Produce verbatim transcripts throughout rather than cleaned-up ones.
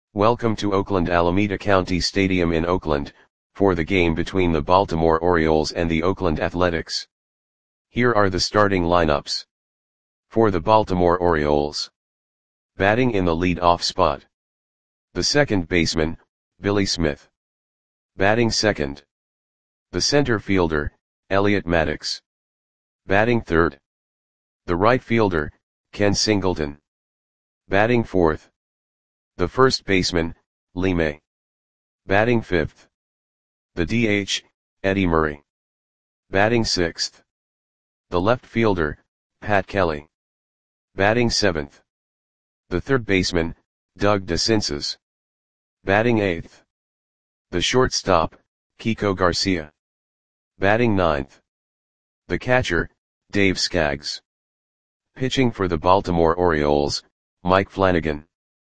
Welcome to Oakland Alameda County Stadium in Oakland, for the game between the Baltimore Orioles and the Oakland Athletics. Here are the starting lineups. For the Baltimore Orioles. Batting in the lead-off spot. The second baseman, Billy Smith. Batting second. The center fielder, Elliot Maddox. Batting third. The right fielder, Ken Singleton. Batting fourth. The first baseman, Lee May. Batting fifth. The D H, Eddie Murray. Batting sixth. The left fielder, Pat Kelly. Batting seventh. The third baseman, Doug DeCinces. Batting eighth. The shortstop, Kiko Garcia. Batting ninth. The catcher, Dave Skaggs. Pitching for the Baltimore Orioles, Mike Flanagan.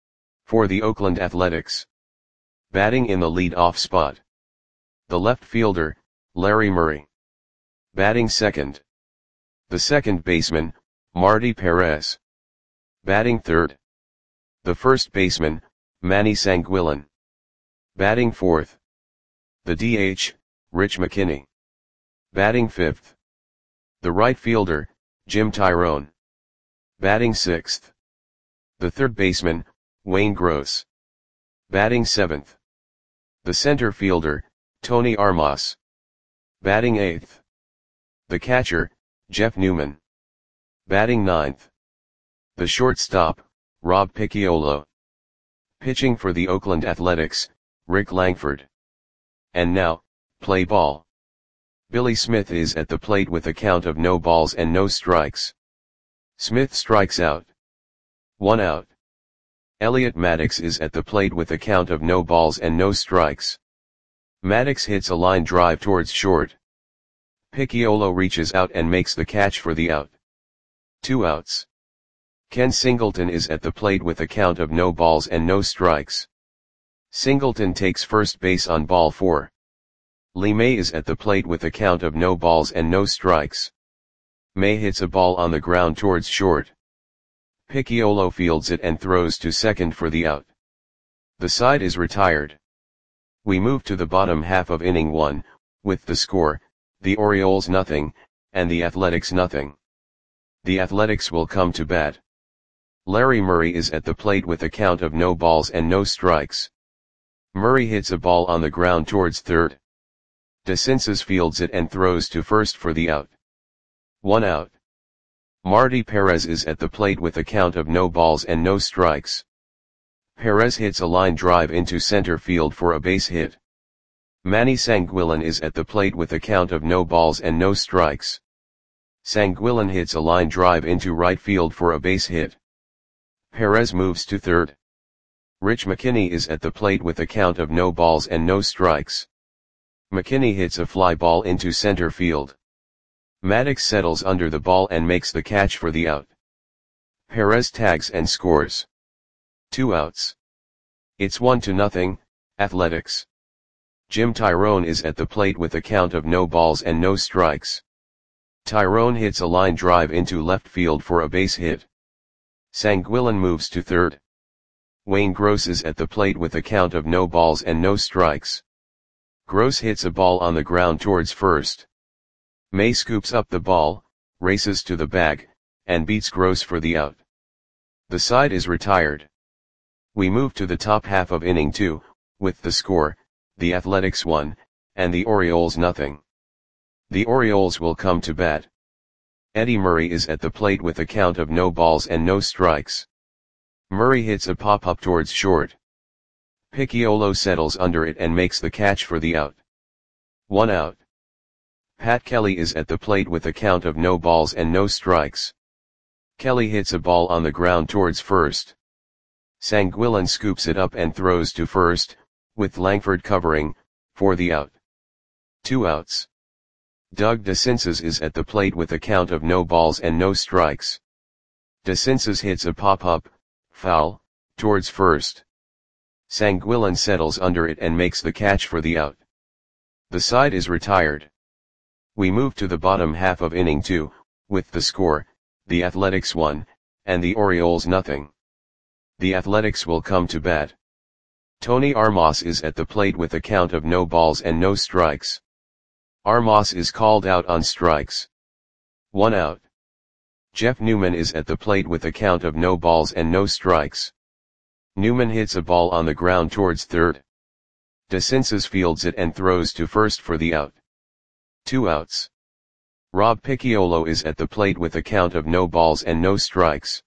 For the Oakland Athletics. Batting in the lead-off spot. The left fielder, Larry Murray. Batting second. The second baseman, Marty Perez. Batting third. The first baseman, Manny Sanguillen. Batting fourth. The D H, Rich McKinney. Batting fifth. The right fielder, Jim Tyrone. Batting sixth. The third baseman, Wayne Gross. Batting seventh. The center fielder, Tony Armas. Batting eighth. The catcher, Jeff Newman. Batting ninth. The shortstop, Rob Picciolo. Pitching for the Oakland Athletics, Rick Langford. And now, play ball. Billy Smith is at the plate with a count of no balls and no strikes. Smith strikes out. One out. Elliot Maddox is at the plate with a count of no balls and no strikes. Maddox hits a line drive towards short. Picciolo reaches out and makes the catch for the out. Two outs. Ken Singleton is at the plate with a count of no balls and no strikes. Singleton takes first base on ball four. Lee May is at the plate with a count of no balls and no strikes. May hits a ball on the ground towards short. Picciolo fields it and throws to second for the out. The side is retired. We move to the bottom half of inning one, with the score, the Orioles nothing, and the Athletics nothing. The Athletics will come to bat. Larry Murray is at the plate with a count of no balls and no strikes. Murray hits a ball on the ground towards third. DeCinces fields it and throws to first for the out. One out. Marty Perez is at the plate with a count of no balls and no strikes. Perez hits a line drive into center field for a base hit. Manny Sanguillen is at the plate with a count of no balls and no strikes. Sanguillen hits a line drive into right field for a base hit. Perez moves to third. Rich McKinney is at the plate with a count of no balls and no strikes. McKinney hits a fly ball into center field. Maddox settles under the ball and makes the catch for the out. Perez tags and scores. Two outs. It's one to nothing, Athletics. Jim Tyrone is at the plate with a count of no balls and no strikes. Tyrone hits a line drive into left field for a base hit. Sanguillen moves to third. Wayne Gross is at the plate with a count of no balls and no strikes. Gross hits a ball on the ground towards first. May scoops up the ball, races to the bag, and beats Gross for the out. The side is retired. We move to the top half of inning two, with the score, the Athletics one, and the Orioles nothing. The Orioles will come to bat. Eddie Murray is at the plate with a count of no balls and no strikes. Murray hits a pop-up towards short. Picciolo settles under it and makes the catch for the out. One out. Pat Kelly is at the plate with a count of no balls and no strikes. Kelly hits a ball on the ground towards first. Sanguillen scoops it up and throws to first, with Langford covering, for the out. Two outs. Doug DeCinces is at the plate with a count of no balls and no strikes. DeCinces hits a pop-up, foul, towards first. Sanguillen settles under it and makes the catch for the out. The side is retired. We move to the bottom half of inning two, with the score, the Athletics one, and the Orioles nothing. The Athletics will come to bat. Tony Armas is at the plate with a count of no balls and no strikes. Armas is called out on strikes. One out. Jeff Newman is at the plate with a count of no balls and no strikes. Newman hits a ball on the ground towards third. DeCinces fields it and throws to first for the out. Two outs. Rob Picciolo is at the plate with a count of no balls and no strikes.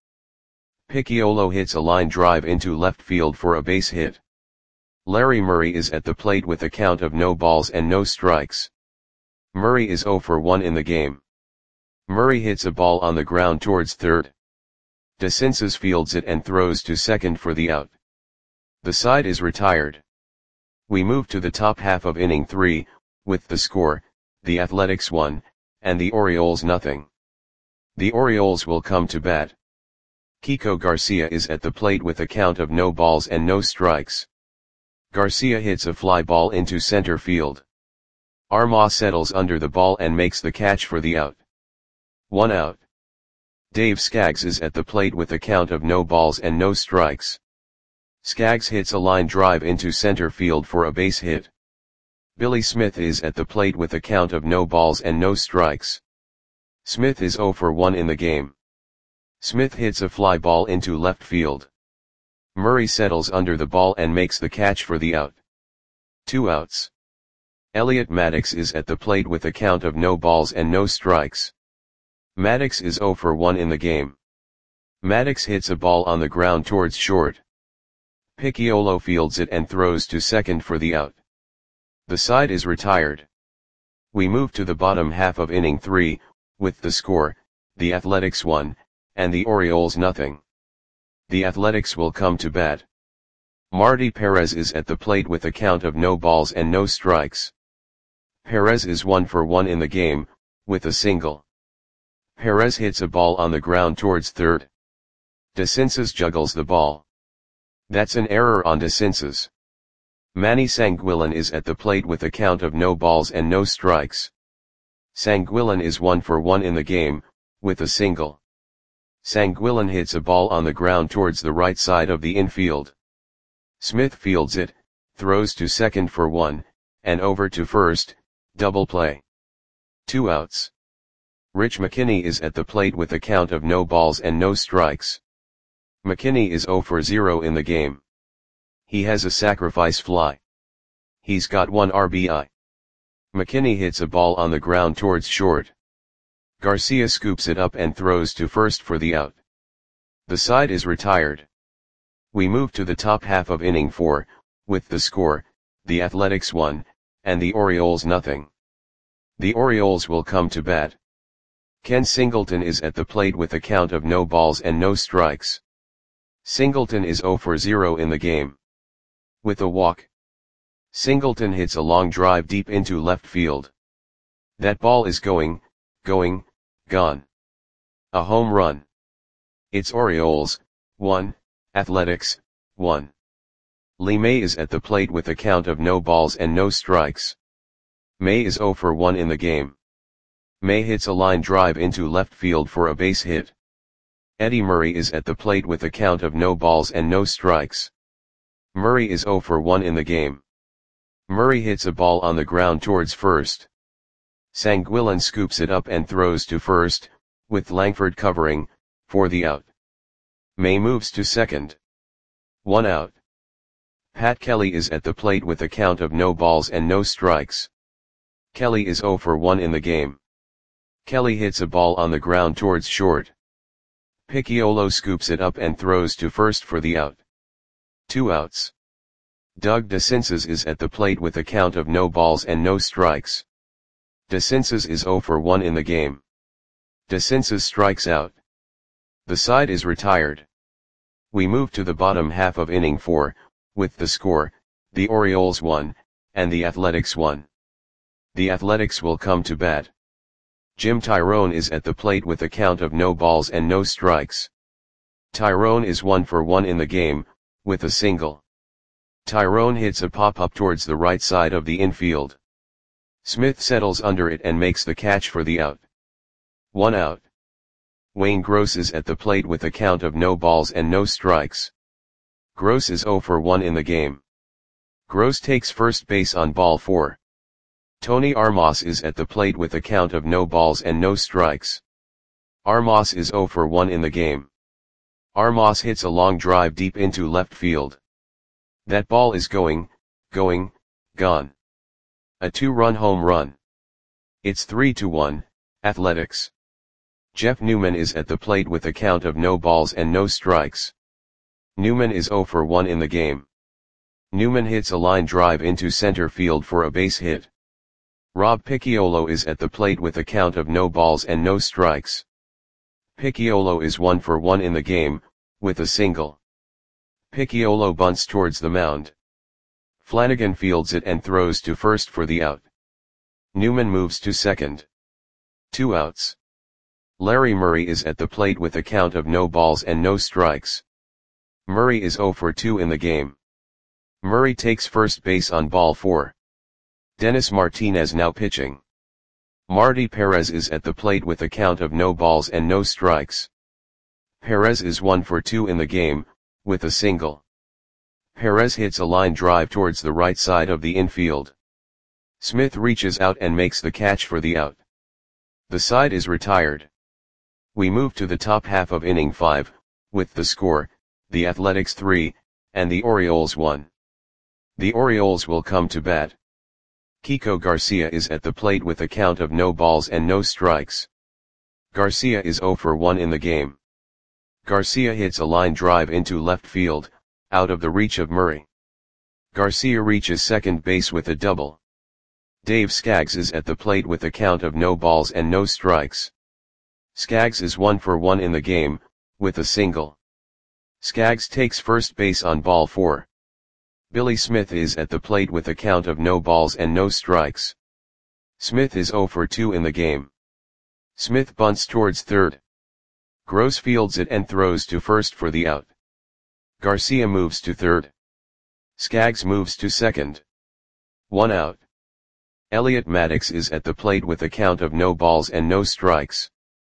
Picciolo hits a line drive into left field for a base hit. Larry Murray is at the plate with a count of no balls and no strikes. Murray is oh for one in the game. Murray hits a ball on the ground towards third. DeCinces fields it and throws to second for the out. The side is retired. We move to the top half of inning three, with the score, the Athletics one, and the Orioles nothing. The Orioles will come to bat. Kiko Garcia is at the plate with a count of no balls and no strikes. Garcia hits a fly ball into center field. Armas settles under the ball and makes the catch for the out. One out. Dave Skaggs is at the plate with a count of no balls and no strikes. Skaggs hits a line drive into center field for a base hit. Billy Smith is at the plate with a count of no balls and no strikes. Smith is oh for one in the game. Smith hits a fly ball into left field. Murray settles under the ball and makes the catch for the out. Two outs. Elliot Maddox is at the plate with a count of no balls and no strikes. Maddox is oh for one in the game. Maddox hits a ball on the ground towards short. Picciolo fields it and throws to second for the out. The side is retired. We move to the bottom half of inning three, with the score, the Athletics one, and the Orioles nothing. The Athletics will come to bat. Marty Perez is at the plate with a count of no balls and no strikes. Perez is one for one in the game, with a single. Perez hits a ball on the ground towards third. DeCinces juggles the ball. That's an error on DeCinces. Manny Sanguillen is at the plate with a count of no balls and no strikes. Sanguillen is one for one in the game, with a single. Sanguillen hits a ball on the ground towards the right side of the infield. Smith fields it, throws to second for one, and over to first, double play. Two outs. Rich McKinney is at the plate with a count of no balls and no strikes. McKinney is oh for zero in the game. He has a sacrifice fly. He's got one R B I. McKinney hits a ball on the ground towards short. Garcia scoops it up and throws to first for the out. The side is retired. We move to the top half of inning four, with the score, the Athletics one, and the Orioles nothing. The Orioles will come to bat. Ken Singleton is at the plate with a count of no balls and no strikes. Singleton is oh for zero in the game. With a walk. Singleton hits a long drive deep into left field. That ball is going, going, gone. A home run. It's Orioles, one, Athletics, one. Lee May is at the plate with a count of no balls and no strikes. May is oh for one in the game. May hits a line drive into left field for a base hit. Eddie Murray is at the plate with a count of no balls and no strikes. Murray is oh for one in the game. Murray hits a ball on the ground towards first. Sanguillen scoops it up and throws to first, with Langford covering, for the out. May moves to second. One out. Pat Kelly is at the plate with a count of no balls and no strikes. Kelly is oh for one in the game. Kelly hits a ball on the ground towards short. Picciolo scoops it up and throws to first for the out. Two outs. Doug DeCinces is at the plate with a count of no balls and no strikes. DeCinces is oh for one in the game. DeCinces strikes out. The side is retired. We move to the bottom half of inning four, with the score, the Orioles one, and the Athletics one. The Athletics will come to bat. Jim Tyrone is at the plate with a count of no balls and no strikes. Tyrone is one for one in the game, with a single. Tyrone hits a pop-up towards the right side of the infield. Smith settles under it and makes the catch for the out. One out. Wayne Gross is at the plate with a count of no balls and no strikes. Gross is oh for one in the game. Gross takes first base on ball four. Tony Armas is at the plate with a count of no balls and no strikes. Armas is zero for one in the game. Armas hits a long drive deep into left field. That ball is going, going, gone. A two-run home run. It's three to one, Athletics. Jeff Newman is at the plate with a count of no balls and no strikes. Newman is zero for one in the game. Newman hits a line drive into center field for a base hit. Rob Picciolo is at the plate with a count of no balls and no strikes. Picciolo is one for one in the game, with a single. Picciolo bunts towards the mound. Flanagan fields it and throws to first for the out. Newman moves to second. Two outs. Larry Murray is at the plate with a count of no balls and no strikes. Murray is zero for two in the game. Murray takes first base on ball four. Dennis Martinez now pitching. Marty Perez is at the plate with a count of no balls and no strikes. Perez is one for two in the game, with a single. Perez hits a line drive towards the right side of the infield. Smith reaches out and makes the catch for the out. The side is retired. We move to the top half of inning five, with the score, the Athletics three, and the Orioles one. The Orioles will come to bat. Kiko Garcia is at the plate with a count of no balls and no strikes. Garcia is zero for one in the game. Garcia hits a line drive into left field, out of the reach of Murray. Garcia reaches second base with a double. Dave Skaggs is at the plate with a count of no balls and no strikes. Skaggs is one for one in the game, with a single. Skaggs takes first base on ball four. Billy Smith is at the plate with a count of no balls and no strikes. Smith is zero for two in the game. Smith bunts towards third. Gross fields it and throws to first for the out. Garcia moves to third. Skaggs moves to second. One out. Elliot Maddox is at the plate with a count of no balls and no strikes.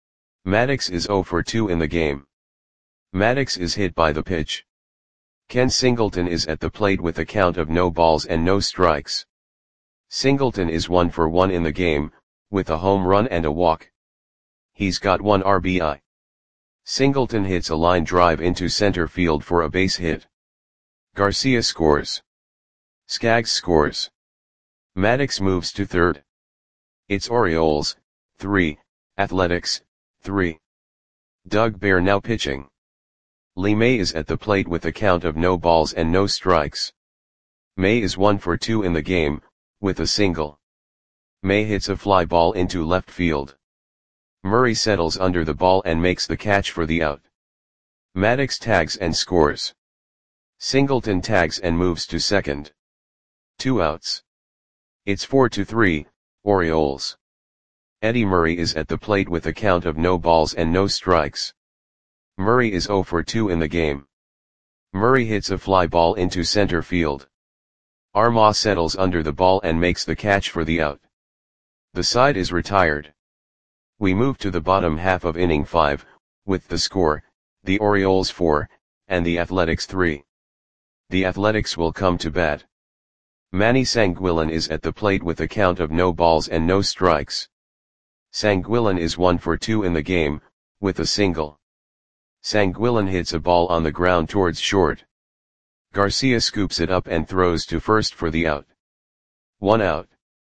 Maddox is zero for two in the game. Maddox is hit by the pitch. Ken Singleton is at the plate with a count of no balls and no strikes. Singleton is one for one in the game, with a home run and a walk. He's got one R B I. Singleton hits a line drive into center field for a base hit. Garcia scores. Skaggs scores. Maddox moves to third. It's Orioles, three, Athletics, three. Doug Bear now pitching. Lee May is at the plate with a count of no balls and no strikes. May is one for two in the game, with a single. May hits a fly ball into left field. Murray settles under the ball and makes the catch for the out. Maddox tags and scores. Singleton tags and moves to second. Two outs. It's four to three, Orioles. Eddie Murray is at the plate with a count of no balls and no strikes. Murray is zero for two in the game. Murray hits a fly ball into center field. Armas settles under the ball and makes the catch for the out. The side is retired. We move to the bottom half of inning five, with the score, the Orioles four, and the Athletics three. The Athletics will come to bat. Manny Sanguillen is at the plate with a count of no balls and no strikes. Sanguillen is one for two in the game, with a single. Sanguillen hits a ball on the ground towards short. Garcia scoops it up and throws to first for the out. One out.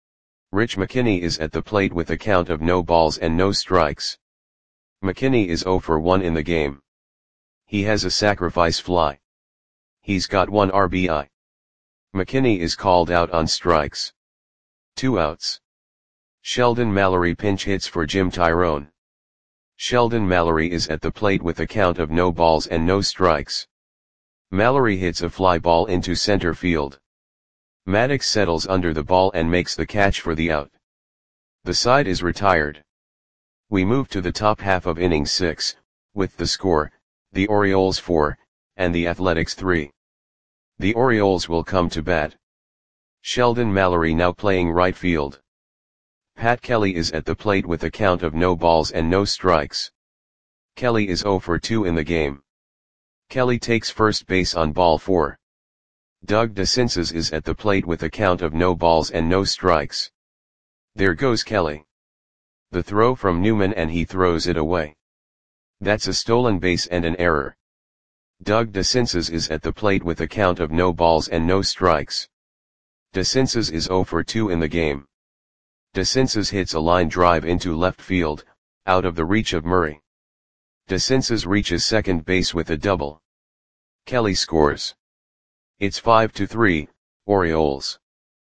Rich McKinney is at the plate with a count of no balls and no strikes. McKinney is zero for one in the game. He has a sacrifice fly. He's got one R B I. McKinney is called out on strikes. Two outs. Sheldon Mallory pinch hits for Jim Tyrone. Sheldon Mallory is at the plate with a count of no balls and no strikes. Mallory hits a fly ball into center field. Maddox settles under the ball and makes the catch for the out. The side is retired. We move to the top half of inning six, with the score, the Orioles four, and the Athletics three. The Orioles will come to bat. Sheldon Mallory now playing right field. Pat Kelly is at the plate with a count of no balls and no strikes. Kelly is zero for two in the game. Kelly takes first base on ball four. Doug DeCinces is at the plate with a count of no balls and no strikes. There goes Kelly. The throw from Newman and he throws it away. That's a stolen base and an error. Doug DeCinces is at the plate with a count of no balls and no strikes. DeCinces is zero for two in the game. DeCinces hits a line drive into left field, out of the reach of Murray. DeCinces reaches second base with a double. Kelly scores. It's five to three, Orioles.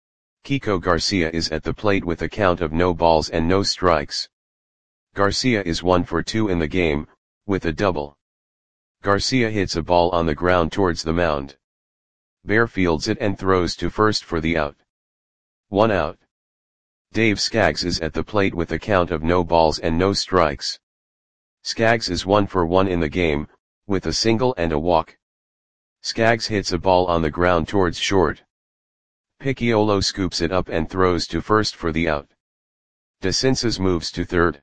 Kiko Garcia is at the plate with a count of no balls and no strikes. Garcia is one for two in the game, with a double. Garcia hits a ball on the ground towards the mound. Bear fields it and throws to first for the out. One out. Dave Skaggs is at the plate with a count of no balls and no strikes. Skaggs is one for one in the game, with a single and a walk. Skaggs hits a ball on the ground towards short. Picciolo scoops it up and throws to first for the out. DeCinces moves to third.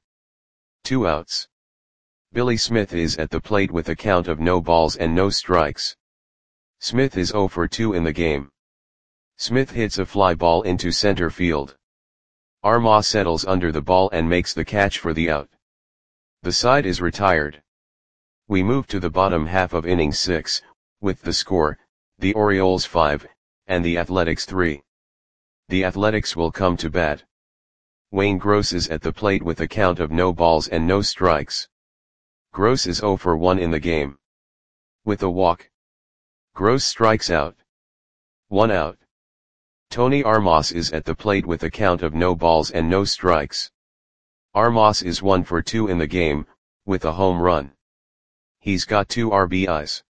Two outs. Billy Smith is at the plate with a count of no balls and no strikes. Smith is zero for two in the game. Smith hits a fly ball into center field. Armas settles under the ball and makes the catch for the out. The side is retired. We move to the bottom half of inning six, with the score, the Orioles five, and the Athletics three. The Athletics will come to bat. Wayne Gross is at the plate with a count of no balls and no strikes. Gross is zero for one in the game. With a walk. Gross strikes out. One out. Tony Armas is at the plate with a count of no balls and no strikes. Armas is one for two in the game, with a home run. He's got two R B Is.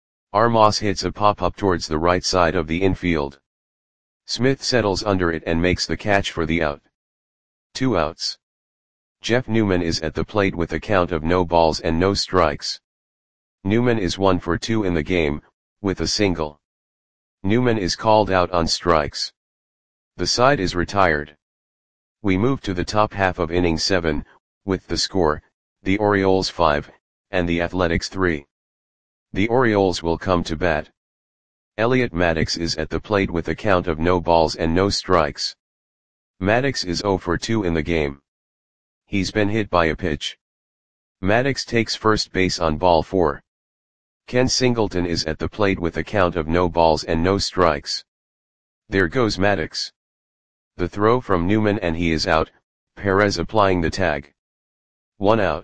Armas hits a pop-up towards the right side of the infield. Smith settles under it and makes the catch for the out. Two outs. Jeff Newman is at the plate with a count of no balls and no strikes. Newman is one for two in the game, with a single. Newman is called out on strikes. The side is retired. We move to the top half of inning seven, with the score, the Orioles five, and the Athletics three. The Orioles will come to bat. Elliot Maddox is at the plate with a count of no balls and no strikes. Maddox is zero for two in the game. He's been hit by a pitch. Maddox takes first base on ball four. Ken Singleton is at the plate with a count of no balls and no strikes. There goes Maddox. The throw from Newman and he is out, Perez applying the tag. One out.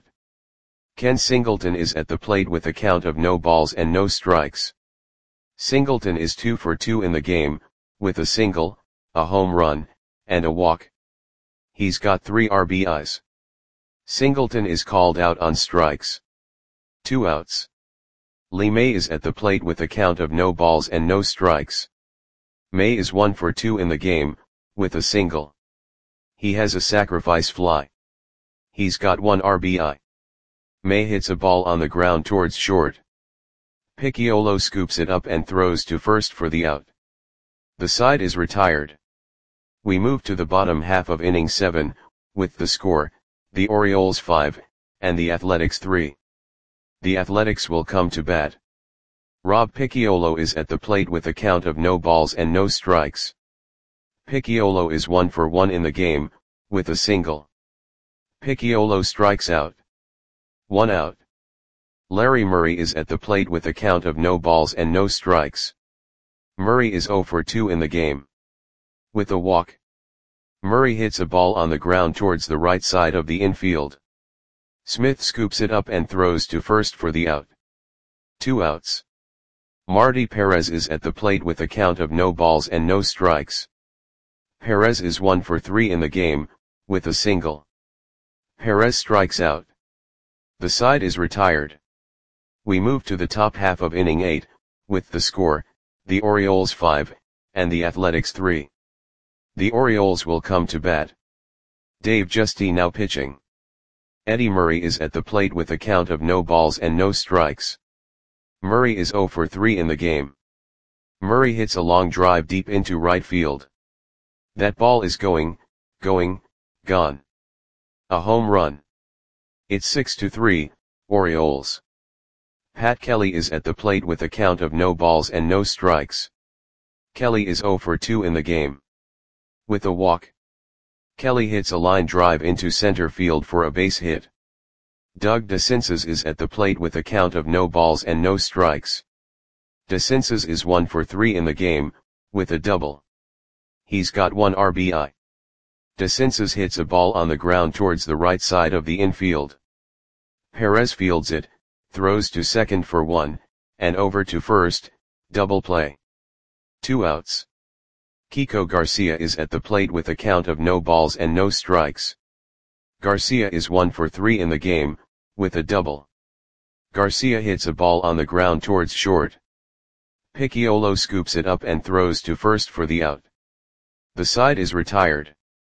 Ken Singleton is at the plate with a count of no balls and no strikes. Singleton is two for two in the game, with a single, a home run, and a walk. He's got three R B Is. Singleton is called out on strikes. Two outs. Lee May is at the plate with a count of no balls and no strikes. May is one for two in the game, with a single. He has a sacrifice fly. He's got one R B I. May hits a ball on the ground towards short. Picciolo scoops it up and throws to first for the out. The side is retired. We move to the bottom half of inning seven, with the score, the Orioles five, and the Athletics three. The Athletics will come to bat. Rob Picciolo is at the plate with a count of no balls and no strikes. Picciolo is one for one in the game, with a single. Picciolo strikes out. One out. Larry Murray is at the plate with a count of no balls and no strikes. Murray is zero for two in the game. With a walk. Murray hits a ball on the ground towards the right side of the infield. Smith scoops it up and throws to first for the out. Two outs. Marty Perez is at the plate with a count of no balls and no strikes. Perez is one for three in the game, with a single. Perez strikes out. The side is retired. We move to the top half of inning eight, with the score, the Orioles five, and the Athletics three. The Orioles will come to bat. Dave Justy now pitching. Eddie Murray is at the plate with a count of no balls and no strikes. Murray is zero for three in the game. Murray hits a long drive deep into right field. That ball is going, going, gone. A home run. It's six to three, Orioles. Pat Kelly is at the plate with a count of no balls and no strikes. Kelly is zero for two in the game. With a walk, Kelly hits a line drive into center field for a base hit. Doug DeCinces is at the plate with a count of no balls and no strikes. DeCinces is one for three in the game, with a double. He's got one R B I. DeCinces hits a ball on the ground towards the right side of the infield. Perez fields it, throws to second for one, and over to first, double play. Two outs. Kiko Garcia is at the plate with a count of no balls and no strikes. Garcia is one for three in the game, with a double. Garcia hits a ball on the ground towards short. Picciolo scoops it up and throws to first for the out. The side is retired.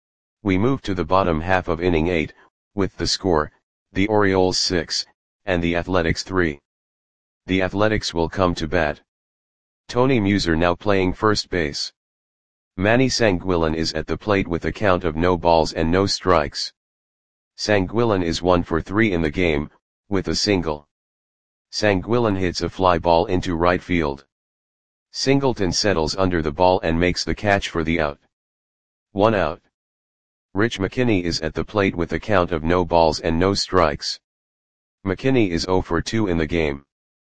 We move to the bottom half of inning eight, with the score, the Orioles six, and the Athletics three. The Athletics will come to bat. Tony Muser now playing first base. Manny Sanguillen is at the plate with a count of no balls and no strikes. Sanguillen is one for three in the game, with a single. Sanguillen hits a fly ball into right field. Singleton settles under the ball and makes the catch for the out. One out. Rich McKinney is at the plate with a count of no balls and no strikes. McKinney is zero for two in the game.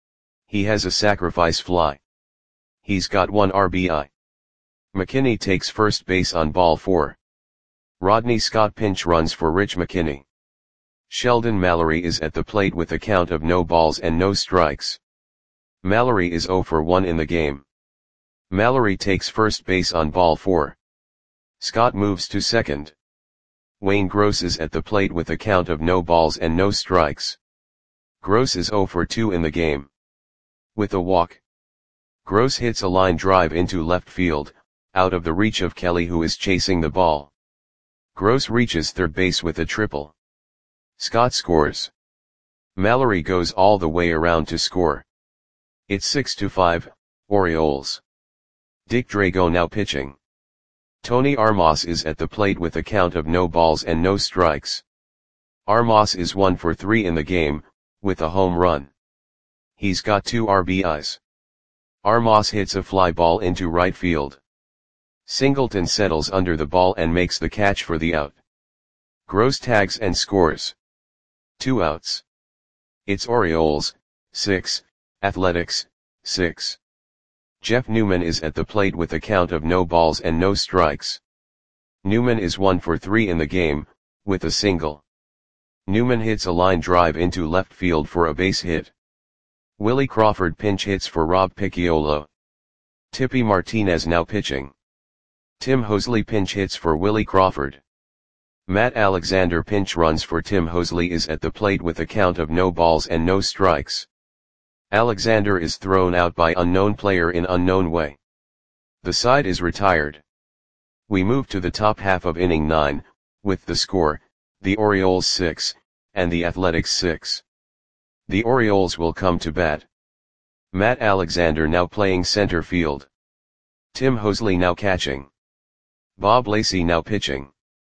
He has a sacrifice fly. He's got one R B I. McKinney takes first base on ball four. Rodney Scott pinch runs for Rich McKinney. Sheldon Mallory is at the plate with a count of no balls and no strikes. Mallory is zero for one in the game. Mallory takes first base on ball four. Scott moves to second. Wayne Gross is at the plate with a count of no balls and no strikes. Gross is zero for two in the game. With a walk, Gross hits a line drive into left field, out of the reach of Kelly, who is chasing the ball. Gross reaches third base with a triple. Scott scores. Mallory goes all the way around to score. It's six to five, Orioles. Dick Drago now pitching. Tony Armas is at the plate with a count of no balls and no strikes. Armas is one for three in the game, with a home run. He's got two R B Is. Armas hits a fly ball into right field. Singleton settles under the ball and makes the catch for the out. Gross tags and scores. Two outs. It's Orioles, six, Athletics, six. Jeff Newman is at the plate with a count of no balls and no strikes. Newman is one for three in the game, with a single. Newman hits a line drive into left field for a base hit. Willie Crawford pinch hits for Rob Picciolo. Tippy Martinez now pitching. Tim Hosley pinch hits for Willie Crawford. Matt Alexander pinch runs for Tim Hosley is at the plate with a count of no balls and no strikes. Alexander is thrown out by unknown player in unknown way. The side is retired. We move to the top half of inning nine, with the score, the Orioles six, and the Athletics six. The Orioles will come to bat. Matt Alexander now playing center field. Tim Hosley now catching. Bob Lacey now pitching.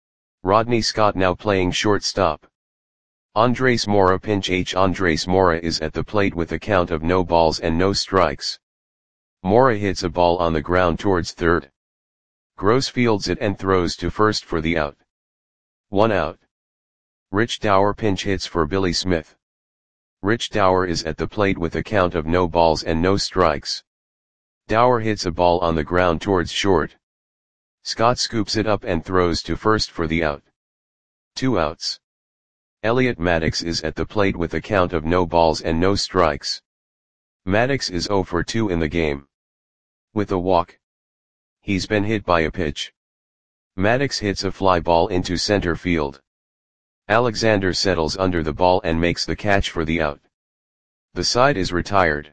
Rodney Scott now playing shortstop. Andres Mora pinch H. Andres Mora is at the plate with a count of no balls and no strikes. Mora hits a ball on the ground towards third. Gross fields it and throws to first for the out. One out. Rich Dower pinch hits for Billy Smith. Rich Dower is at the plate with a count of no balls and no strikes. Dower hits a ball on the ground towards short. Scott scoops it up and throws to first for the out. Two outs. Elliot Maddox is at the plate with a count of no balls and no strikes. Maddox is zero for two in the game. With a walk. He's been hit by a pitch. Maddox hits a fly ball into center field. Alexander settles under the ball and makes the catch for the out. The side is retired.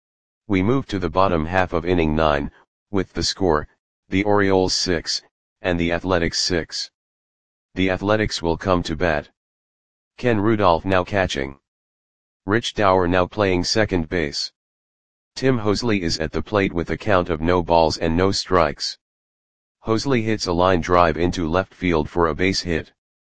We move to the bottom half of inning nine, with the score, the Orioles six, and the Athletics six. The Athletics will come to bat. Ken Rudolph now catching. Rich Dower now playing second base. Tim Hosley is at the plate with a count of no balls and no strikes. Hosley hits a line drive into left field for a base hit.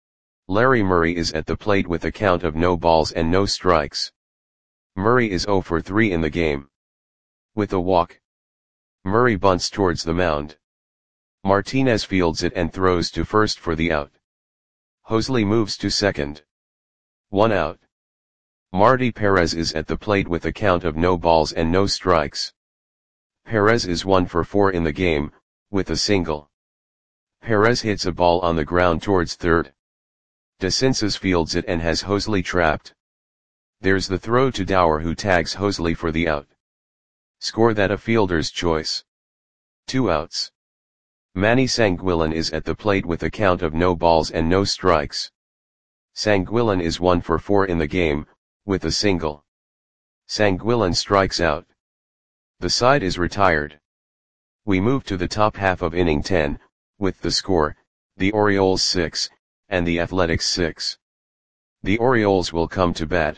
Larry Murray is at the plate with a count of no balls and no strikes. Murray is zero for three in the game. With a walk. Murray bunts towards the mound. Martinez fields it and throws to first for the out. Hoseley moves to second. One out. Marty Perez is at the plate with a count of no balls and no strikes. Perez is one for four in the game, with a single. Perez hits a ball on the ground towards third. DeCinces fields it and has Hoseley trapped. There's the throw to Dower, who tags Hoseley for the out. Score that a fielder's choice. Two outs. Manny Sanguillen is at the plate with a count of no balls and no strikes. Sanguillen is one for four in the game, with a single. Sanguillen strikes out. The side is retired. We move to the top half of inning ten, with the score, the Orioles six, and the Athletics six. The Orioles will come to bat.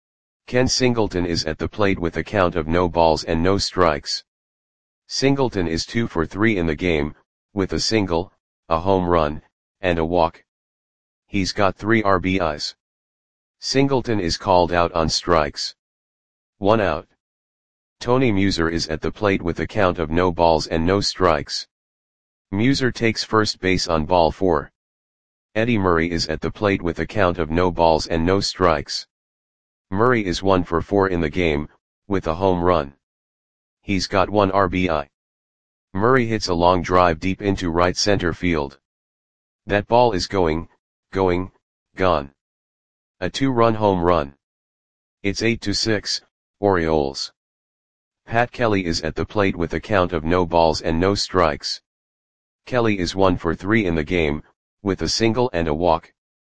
Ken Singleton is at the plate with a count of no balls and no strikes. Singleton is two for three in the game, with a single, a home run, and a walk. He's got three R B Is. Singleton is called out on strikes. One out. Tony Muser is at the plate with a count of no balls and no strikes. Muser takes first base on ball four. Eddie Murray is at the plate with a count of no balls and no strikes. Murray is one for four in the game, with a home run. He's got one R B I. Murray hits a long drive deep into right center field. That ball is going, going, gone. A two-run home run. It's eight to six, Orioles. Pat Kelly is at the plate with a count of no balls and no strikes. Kelly is one for three in the game, with a single and a walk.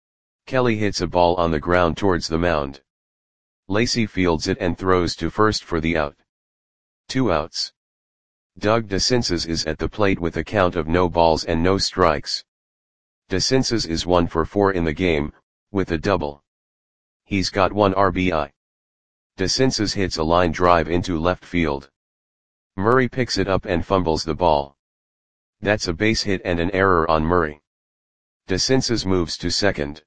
Kelly hits a ball on the ground towards the mound. Lacy fields it and throws to first for the out. Two outs. Doug DeCinces is at the plate with a count of no balls and no strikes. DeCinces is one for four in the game, with a double. He's got one R B I. DeCinces hits a line drive into left field. Murray picks it up and fumbles the ball. That's a base hit and an error on Murray. DeCinces moves to second.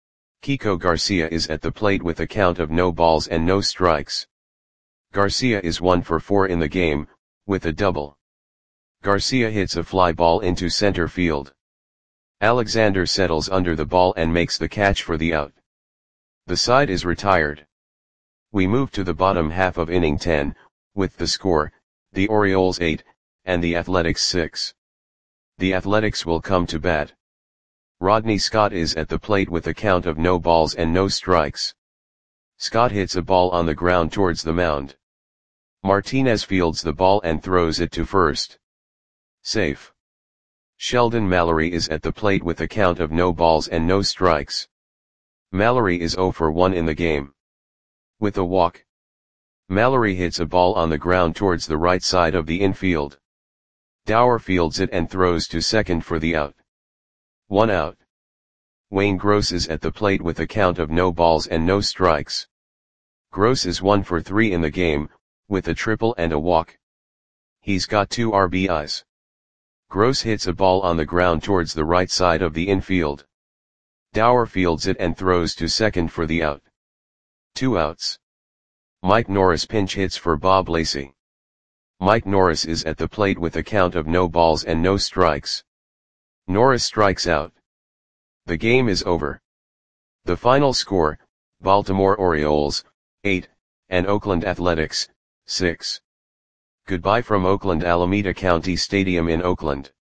Kiko Garcia is at the plate with a count of no balls and no strikes. Garcia is one for four in the game, with a double. Garcia hits a fly ball into center field. Alexander settles under the ball and makes the catch for the out. The side is retired. We move to the bottom half of inning ten, with the score, the Orioles eight, and the Athletics six. The Athletics will come to bat. Rodney Scott is at the plate with a count of no balls and no strikes. Scott hits a ball on the ground towards the mound. Martinez fields the ball and throws it to first. Safe. Sheldon Mallory is at the plate with a count of no balls and no strikes. Mallory is zero for one in the game. With a walk. Mallory hits a ball on the ground towards the right side of the infield. Dower fields it and throws to second for the out. One out. Wayne Gross is at the plate with a count of no balls and no strikes. Gross is one for three in the game, with a triple and a walk. He's got two R B Is. Gross hits a ball on the ground towards the right side of the infield. Dower fields it and throws to second for the out. Two outs. Mike Norris pinch hits for Bob Lacy. Mike Norris is at the plate with a count of no balls and no strikes. Norris strikes out. The game is over. The final score, Baltimore Orioles, eight, and Oakland Athletics, six. Goodbye from Oakland Alameda County Stadium in Oakland.